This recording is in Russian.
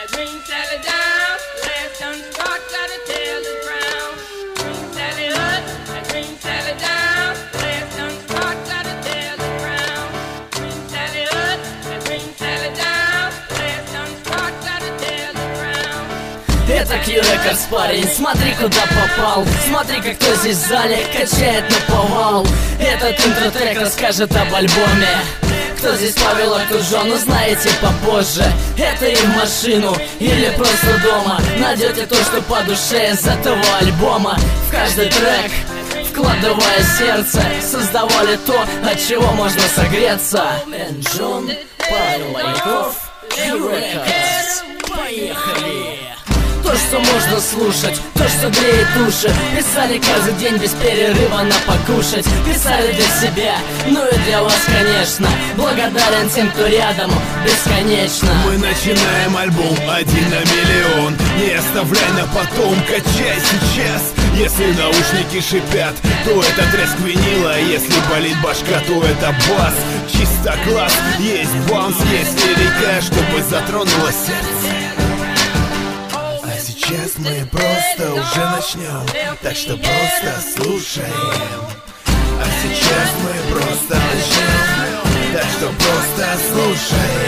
Это Q-Records, парень, смотри, куда попал. Смотри, как кто здесь в зале качает наповал. Этот интро-трек расскажет об альбоме. Кто здесь Павел, а кто Джон, узнаете попозже. Это и в машину, или просто дома найдете то, что по душе из этого альбома. В каждый трек, вкладывая сердце, создавали то, от чего можно согреться. Джон, Павел Маяков, Q-Records, поехали! То, что можно слушать, то, что греет души. Писали каждый день без перерыва на покушать. Писали для себя, ну и для вас, конечно. Благодарен тем, кто рядом, бесконечно. Мы начинаем альбом 1 на миллион. Не оставляй на потом, качай сейчас. Если наушники шипят, то это треск винила. Если болит башка, то это бас. Чисто класс, есть баунс, есть лирика, чтобы затронуло сердце. Сейчас мы просто уже начнем, так что просто слушаем. А сейчас мы просто начнем, так что просто слушаем.